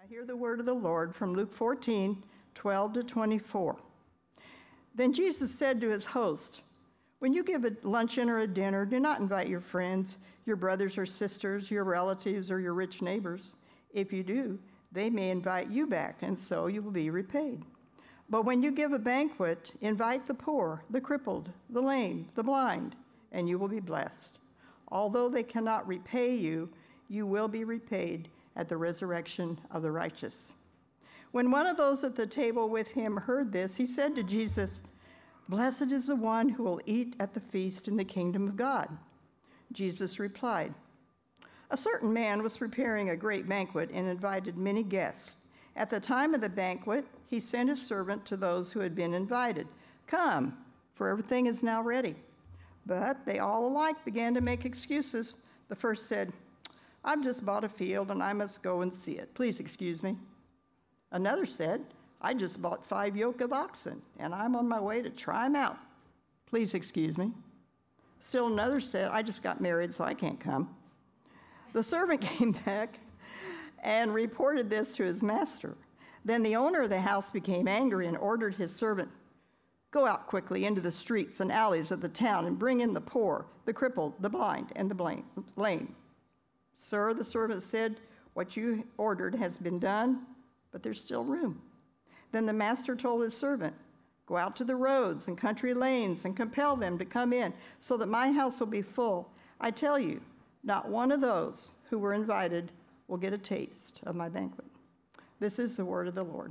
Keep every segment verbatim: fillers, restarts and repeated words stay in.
Hear the word of the Lord from Luke fourteen, twelve to twenty-four. Then Jesus said to his host, "When you give a luncheon or a dinner, do not invite your friends, your brothers or sisters, your relatives, or your rich neighbors. If you do, they may invite you back, and so you will be repaid. But when you give a banquet, invite the poor, the crippled, the lame, the blind, and you will be blessed. Although they cannot repay you, you will be repaid at the resurrection of the righteous." When one of those at the table with him heard this, he said to Jesus, "Blessed is the one who will eat at the feast in the kingdom of God." Jesus replied, "A certain man was preparing a great banquet and invited many guests. At the time of the banquet, he sent his servant to those who had been invited. 'Come, for everything is now ready.' But they all alike began to make excuses. The first said, 'I've just bought a field and I must go and see it. Please excuse me.' Another said, 'I just bought five yoke of oxen and I'm on my way to try them out. Please excuse me.' Still another said, 'I just got married so I can't come.' The servant came back and reported this to his master. Then the owner of the house became angry and ordered his servant, 'Go out quickly into the streets and alleys of the town and bring in the poor, the crippled, the blind, and the lame.' 'Sir,' the servant said, 'what you ordered has been done, but there's still room.' Then the master told his servant, 'Go out to the roads and country lanes and compel them to come in so that my house will be full. I tell you, not one of those who were invited will get a taste of my banquet.'" This is the word of the Lord.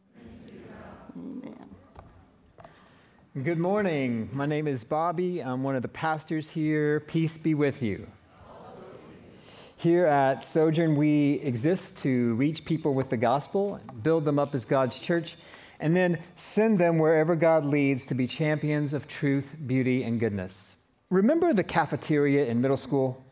Amen. Good morning. My name is Bobby. I'm one of the pastors here. Peace be with you. Here at Sojourn, we exist to reach people with the gospel, build them up as God's church, and then send them wherever God leads to be champions of truth, beauty, and goodness. Remember the cafeteria in middle school?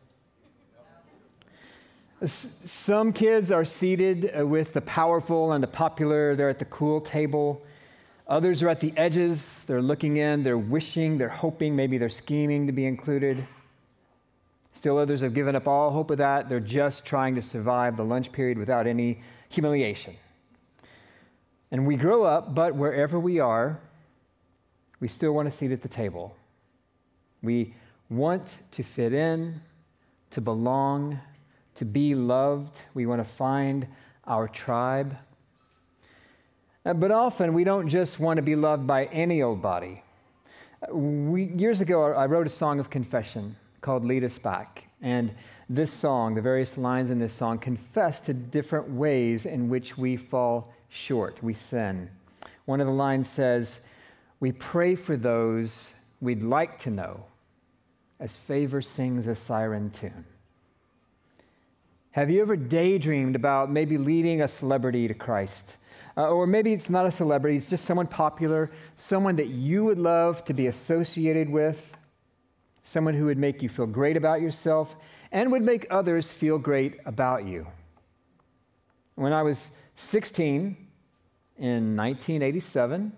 Some kids are seated with the powerful and the popular. They're at the cool table. Others are at the edges. They're looking in. They're wishing. They're hoping. Maybe they're scheming to be included. Still others have given up all hope of that. They're just trying to survive the lunch period without any humiliation. And we grow up, but wherever we are, we still want a seat at the table. We want to fit in, to belong, to be loved. We want to find our tribe. But often we don't just want to be loved by any old body. We, years ago, I wrote a song of confession called "Lead Us Back." And this song, the various lines in this song, confess to different ways in which we fall short, we sin. One of the lines says, "We pray for those we'd like to know, as favor sings a siren tune." Have you ever daydreamed about maybe leading a celebrity to Christ? Uh, or maybe it's not a celebrity, it's just someone popular, someone that you would love to be associated with, someone who would make you feel great about yourself and would make others feel great about you. When I was sixteen in nineteen eighty-seven,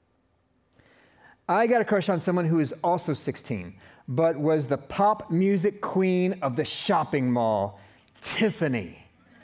I got a crush on someone who was also sixteen, but was the pop music queen of the shopping mall, Tiffany.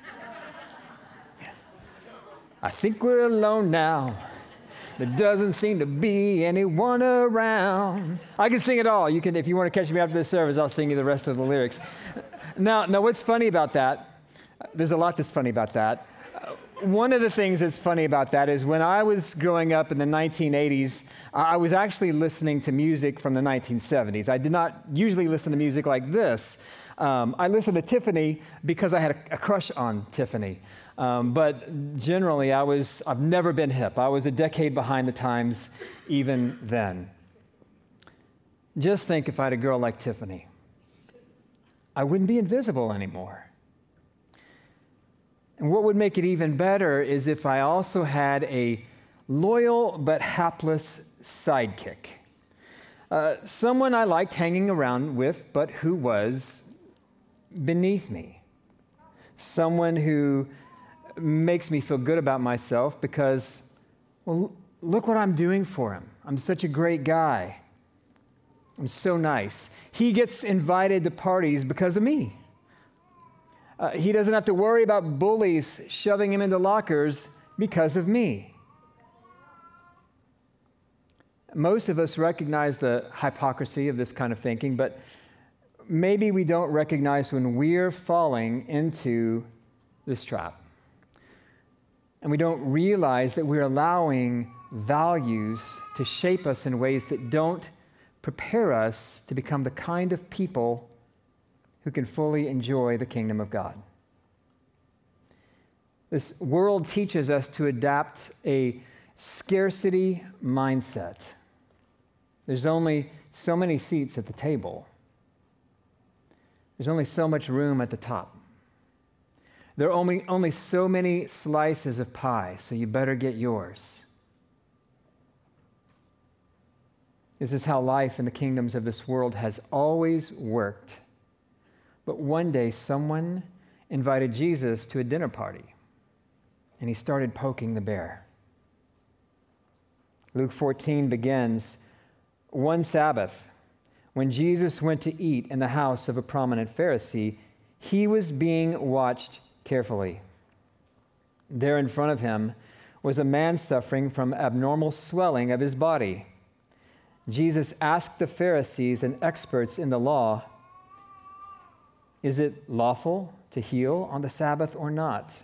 "I think we're alone now. There doesn't seem to be anyone around." I can sing it all. You can, if you want to catch me after the service, I'll sing you the rest of the lyrics. Now, now, what's funny about that? There's a lot that's funny about that. One of the things that's funny about that is when I was growing up in the nineteen eighties, I was actually listening to music from the nineteen seventies. I did not usually listen to music like this. Um, I listened to Tiffany because I had a, a crush on Tiffany. Um, but generally, I was, I've never been hip. I was a decade behind the times even then. Just think if I had a girl like Tiffany. I wouldn't be invisible anymore. And what would make it even better is if I also had a loyal but hapless sidekick. Uh, someone I liked hanging around with, but who was beneath me. Someone who makes me feel good about myself because, well, look what I'm doing for him. I'm such a great guy. I'm so nice. He gets invited to parties because of me. Uh, he doesn't have to worry about bullies shoving him into lockers because of me. Most of us recognize the hypocrisy of this kind of thinking, but maybe we don't recognize when we're falling into this trap. And we don't realize that we're allowing values to shape us in ways that don't prepare us to become the kind of people who can fully enjoy the kingdom of God. This world teaches us to adapt a scarcity mindset. There's only so many seats at the table. There's only so much room at the top. There are only, only so many slices of pie, so you better get yours. This is how life in the kingdoms of this world has always worked. But one day, someone invited Jesus to a dinner party, and he started poking the bear. Luke fourteen begins, one Sabbath, when Jesus went to eat in the house of a prominent Pharisee, he was being watched carefully. There in front of him was a man suffering from abnormal swelling of his body. Jesus asked the Pharisees and experts in the law, is it lawful to heal on the Sabbath or not?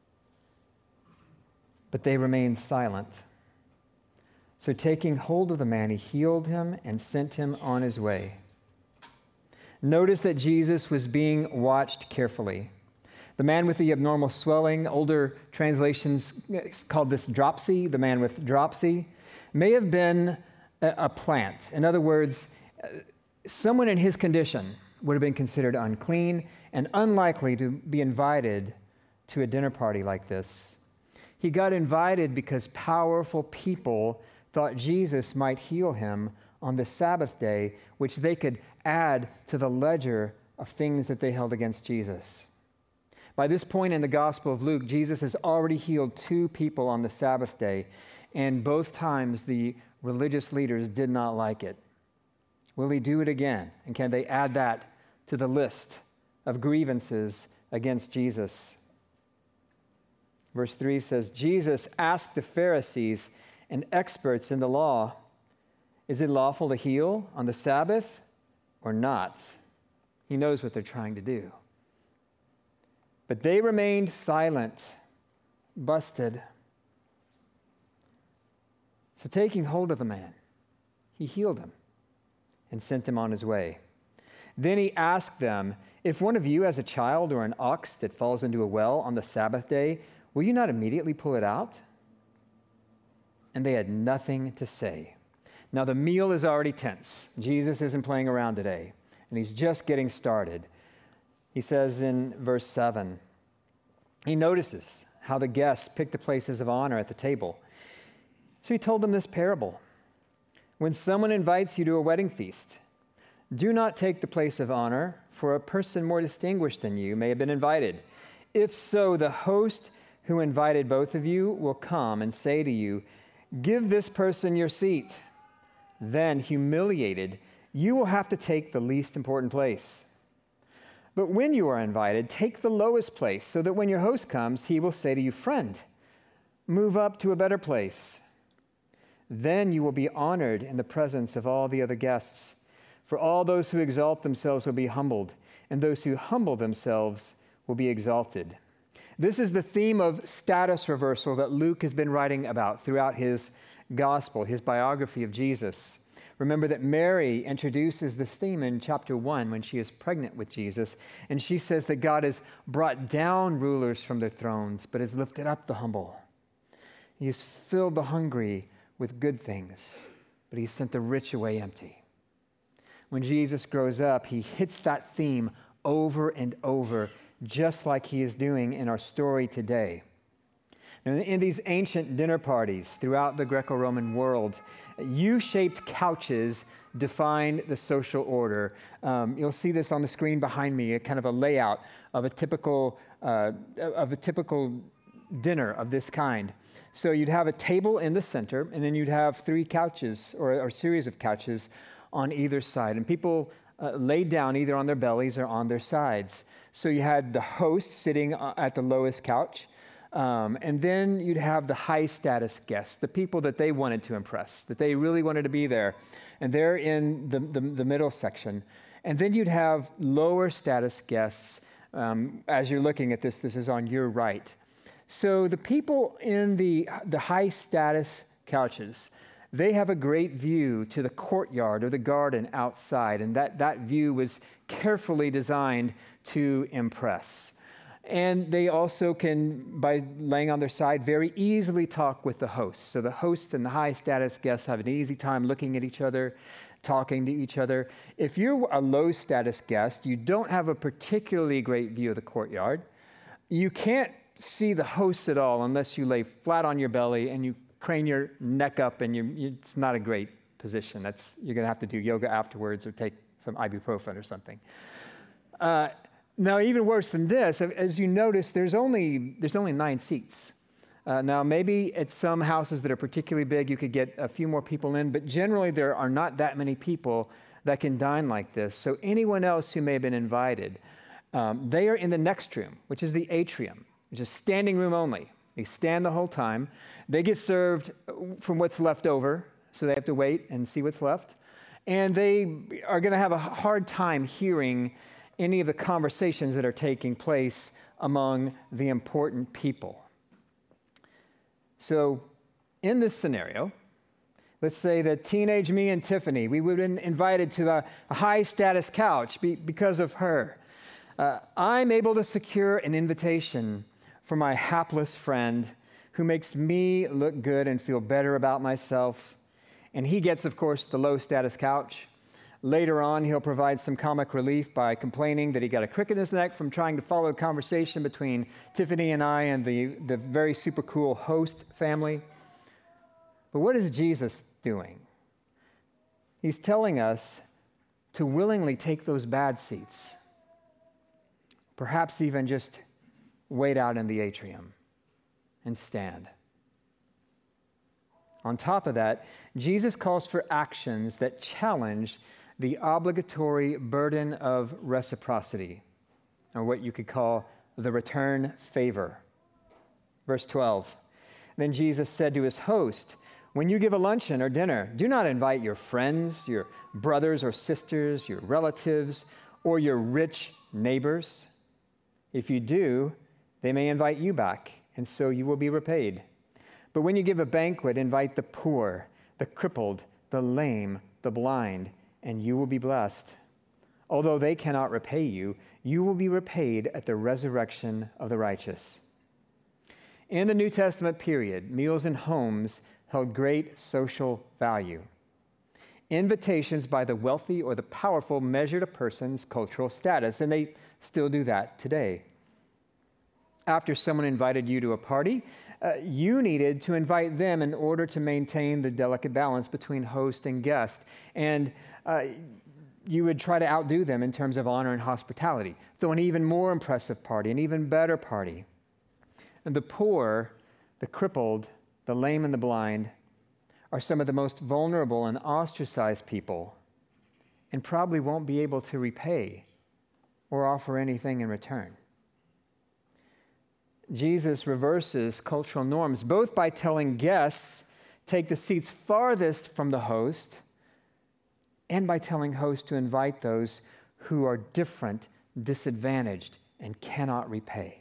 But they remained silent. So taking hold of the man, he healed him and sent him on his way. Notice that Jesus was being watched carefully. The man with the abnormal swelling, older translations called this dropsy, the man with dropsy, may have been a, a plant. In other words, someone in his condition would have been considered unclean and unlikely to be invited to a dinner party like this. He got invited because powerful people thought Jesus might heal him on the Sabbath day, which they could add to the ledger of things that they held against Jesus. By this point in the Gospel of Luke, Jesus has already healed two people on the Sabbath day, and both times the religious leaders did not like it. Will he do it again? And can they add that to the list of grievances against Jesus? Verse three says, Jesus asked the Pharisees and experts in the law, is it lawful to heal on the Sabbath or not? He knows what they're trying to do. But they remained silent, busted. So taking hold of the man, he healed him and sent him on his way. Then he asked them, if one of you has a child or an ox that falls into a well on the Sabbath day, will you not immediately pull it out? And they had nothing to say. Now the meal is already tense. Jesus isn't playing around today, and he's just getting started. He says in verse seven, he notices how the guests pick the places of honor at the table. So he told them this parable. When someone invites you to a wedding feast, do not take the place of honor, for a person more distinguished than you may have been invited. If so, the host who invited both of you will come and say to you, give this person your seat. Then, humiliated, you will have to take the least important place. But when you are invited, take the lowest place, so that when your host comes, he will say to you, friend, move up to a better place. Then you will be honored in the presence of all the other guests. For all those who exalt themselves will be humbled, and those who humble themselves will be exalted. This is the theme of status reversal that Luke has been writing about throughout his gospel, his biography of Jesus. Remember that Mary introduces this theme in chapter one when she is pregnant with Jesus, and she says that God has brought down rulers from their thrones, but has lifted up the humble. He has filled the hungry with good things, but he sent the rich away empty. When Jesus grows up, he hits that theme over and over, just like he is doing in our story today. Now, in these ancient dinner parties throughout the Greco-Roman world, U-shaped couches defined the social order. Um, you'll see this on the screen behind me, a kind of a layout of a typical uh, of a typical dinner of this kind. So you'd have a table in the center, and then you'd have three couches or a series of couches on either side. And people uh, laid down either on their bellies or on their sides. So you had the host sitting at the lowest couch, um, and then you'd have the high status guests, the people that they wanted to impress, that they really wanted to be there, and they're in the, the, the middle section. And then you'd have lower status guests. Um, as you're looking at this, this is on your right. So the people in the, the high status couches, they have a great view to the courtyard or the garden outside, and that, that view was carefully designed to impress. And they also can, by laying on their side, very easily talk with the host. So the host and the high status guests have an easy time looking at each other, talking to each other. If you're a low status guest, you don't have a particularly great view of the courtyard. You can't see the host at all unless you lay flat on your belly and you crane your neck up, and you, you, it's not a great position. That's, you're going to have to do yoga afterwards or take some ibuprofen or something. Uh, now, even worse than this, as you notice, there's only there's only nine seats. Uh, now, maybe at some houses that are particularly big, you could get a few more people in, but generally there are not that many people that can dine like this. So anyone else who may have been invited, um, they are in the next room, which is the atrium, which is standing room only. They stand the whole time. They get served from what's left over, so they have to wait and see what's left. And they are going to have a hard time hearing any of the conversations that are taking place among the important people. So in this scenario, let's say that teenage me and Tiffany, we would have been invited to the high status couch be, because of her. Uh, I'm able to secure an invitation for my hapless friend who makes me look good and feel better about myself. And he gets, of course, the low status couch. Later on, he'll provide some comic relief by complaining that he got a crick in his neck from trying to follow a conversation between Tiffany and I and the, the very super cool host family. But what is Jesus doing? He's telling us to willingly take those bad seats, perhaps even just wait out in the atrium and stand. On top of that, Jesus calls for actions that challenge the obligatory burden of reciprocity, or what you could call the return favor. Verse twelve, then Jesus said to his host, when you give a luncheon or dinner, do not invite your friends, your brothers or sisters, your relatives, or your rich neighbors. If you do, they may invite you back, and so you will be repaid. But when you give a banquet, invite the poor, the crippled, the lame, the blind, and you will be blessed. Although they cannot repay you, you will be repaid at the resurrection of the righteous. In the New Testament period, meals in homes held great social value. Invitations by the wealthy or the powerful measured a person's cultural status, and they still do that today. After someone invited you to a party, uh, you needed to invite them in order to maintain the delicate balance between host and guest. And uh, you would try to outdo them in terms of honor and hospitality, throw an even more impressive party, an even better party. And the poor, the crippled, the lame, and the blind are some of the most vulnerable and ostracized people, and probably won't be able to repay or offer anything in return. Jesus reverses cultural norms, both by telling guests, take the seats farthest from the host, and by telling hosts to invite those who are different, disadvantaged, and cannot repay.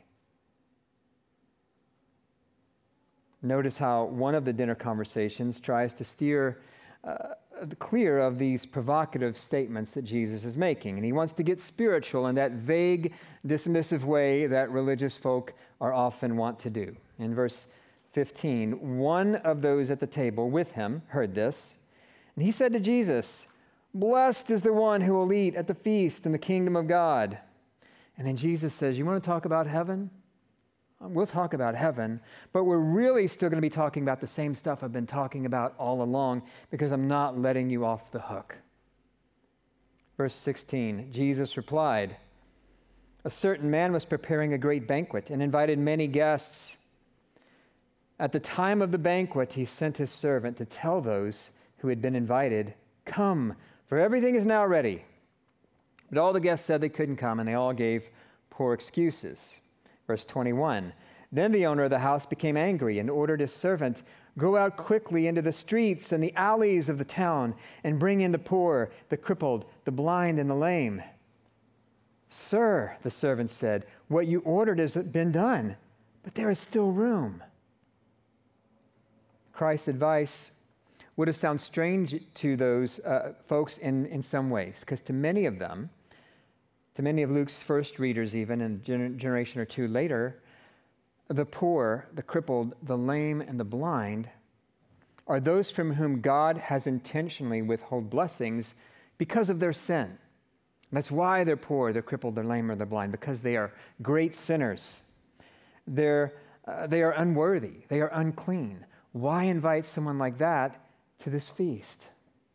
Notice how one of the dinner conversations tries to steer uh, clear of these provocative statements that Jesus is making. And he wants to get spiritual in that vague, dismissive way that religious folk are often wont to do. In verse fifteen, one of those at the table with him heard this, and he said to Jesus, blessed is the one who will eat at the feast in the kingdom of God. And then Jesus says, you want to talk about heaven? We'll talk about heaven, but we're really still going to be talking about the same stuff I've been talking about all along, because I'm not letting you off the hook. Verse sixteen, Jesus replied, a certain man was preparing a great banquet and invited many guests. At the time of the banquet, he sent his servant to tell those who had been invited, come, for everything is now ready. But all the guests said they couldn't come, and they all gave poor excuses. Verse twenty-one, then the owner of the house became angry and ordered his servant, go out quickly into the streets and the alleys of the town and bring in the poor, the crippled, the blind, and the lame. Sir, the servant said, what you ordered has been done, but there is still room. Christ's advice would have sounded strange to those uh, folks in, in some ways, because to many of them, to many of Luke's first readers even, and a gener- generation or two later, the poor, the crippled, the lame, and the blind are those from whom God has intentionally withheld blessings because of their sin. That's why they're poor, they're crippled, they're lame, or they're blind, because they are great sinners. They're, uh, they are unworthy, they are unclean. Why invite someone like that to this feast?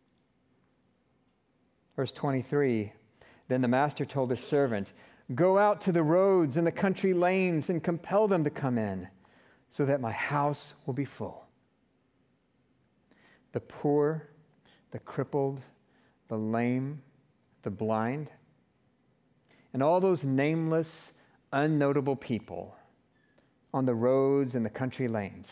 Verse twenty-three, then the master told his servant, go out to the roads and the country lanes and compel them to come in, so that my house will be full. The poor, the crippled, the lame, the blind, and all those nameless, unnotable people on the roads and the country lanes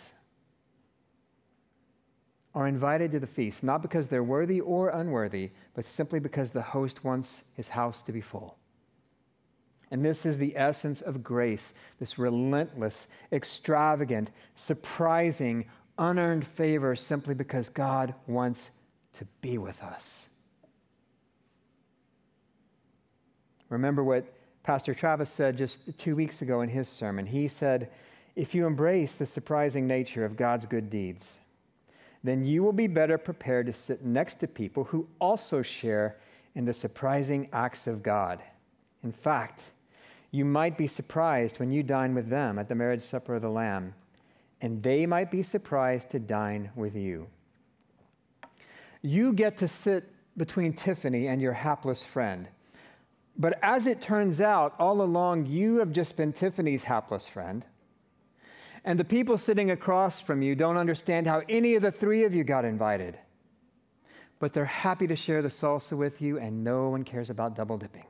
are invited to the feast, not because they're worthy or unworthy, but simply because the host wants his house to be full. And this is the essence of grace, this relentless, extravagant, surprising, unearned favor simply because God wants to be with us. Remember what Pastor Travis said just two weeks ago in his sermon. He said, if you embrace the surprising nature of God's good deeds, then you will be better prepared to sit next to people who also share in the surprising acts of God. In fact, you might be surprised when you dine with them at the marriage supper of the Lamb, and they might be surprised to dine with you. You get to sit between Tiffany and your hapless friend. But as it turns out, all along, you have just been Tiffany's hapless friend. And the people sitting across from you don't understand how any of the three of you got invited. But they're happy to share the salsa with you, and no one cares about double dipping.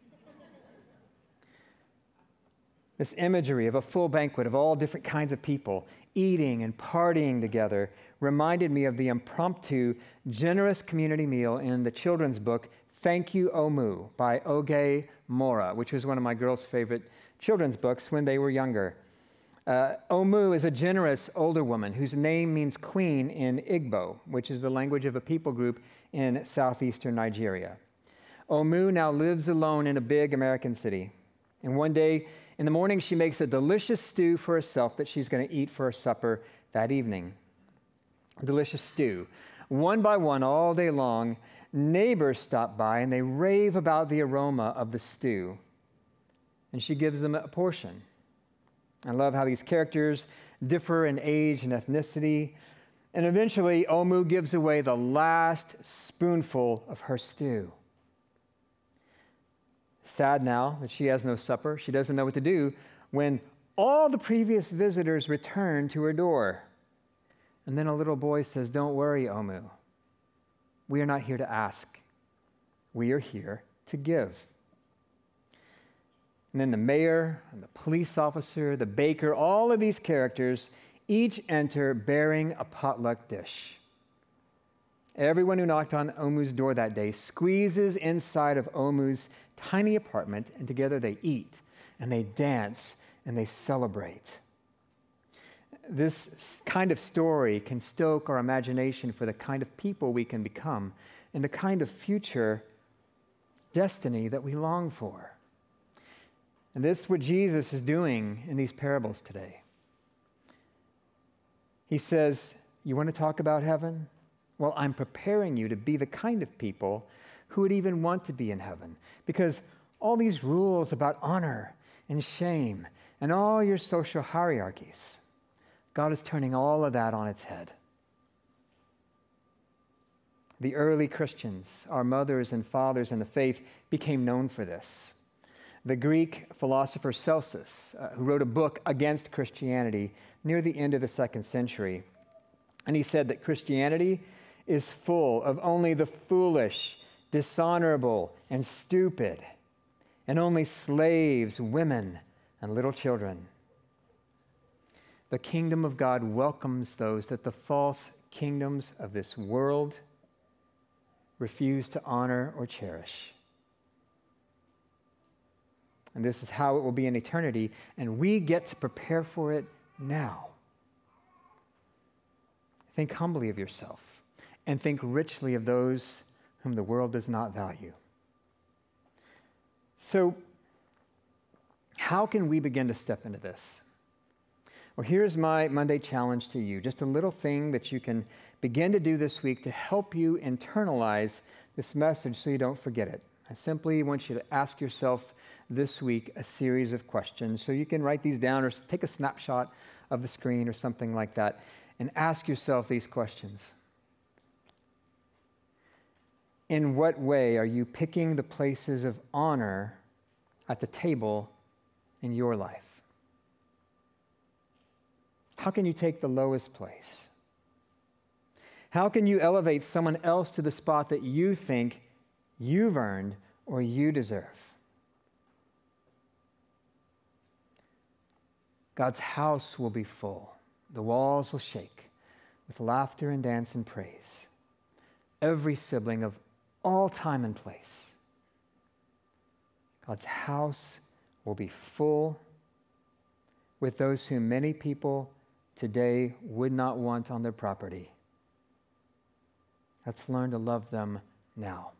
This imagery of a full banquet of all different kinds of people eating and partying together reminded me of the impromptu, generous community meal in the children's book, Thank You, Omu, by Oge Mora, which was one of my girls' favorite children's books when they were younger. Uh, Omu is a generous older woman whose name means queen in Igbo, which is the language of a people group in southeastern Nigeria. Omu now lives alone in a big American city. And one day in the morning, she makes a delicious stew for herself that she's going to eat for her supper that evening. Delicious stew. One by one, all day long, neighbors stop by and they rave about the aroma of the stew. And she gives them a portion. I love how these characters differ in age and ethnicity. And eventually, Omu gives away the last spoonful of her stew. Sad now that she has no supper. She doesn't know what to do when all the previous visitors return to her door. And then a little boy says, don't worry, Omu. We are not here to ask. We are here to give. And then the mayor and the police officer, the baker, all of these characters each enter bearing a potluck dish. Everyone who knocked on Omu's door that day squeezes inside of Omu's tiny apartment, and together they eat, and they dance, and they celebrate. This kind of story can stoke our imagination for the kind of people we can become and the kind of future destiny that we long for. And this is what Jesus is doing in these parables today. He says, you want to talk about heaven? Well, I'm preparing you to be the kind of people who would even want to be in heaven. Because all these rules about honor and shame and all your social hierarchies, God is turning all of that on its head. The early Christians, our mothers and fathers in the faith, became known for this. The Greek philosopher Celsus, uh, who wrote a book against Christianity near the end of the second century, and he said that Christianity is full of only the foolish, dishonorable, and stupid, and only slaves, women, and little children. The kingdom of God welcomes those that the false kingdoms of this world refuse to honor or cherish. And this is how it will be in eternity, and we get to prepare for it now. Think humbly of yourself, and think richly of those whom the world does not value. So, how can we begin to step into this? Well, here's my Monday challenge to you, just a little thing that you can begin to do this week to help you internalize this message so you don't forget it. I simply want you to ask yourself this week a series of questions. So you can write these down or take a snapshot of the screen or something like that and ask yourself these questions. In what way are you picking the places of honor at the table in your life? How can you take the lowest place? How can you elevate someone else to the spot that you think you've earned or you deserve? God's house will be full. The walls will shake with laughter and dance and praise. Every sibling of all time and place. God's house will be full with those whom many people today would not want on their property. Let's learn to love them now.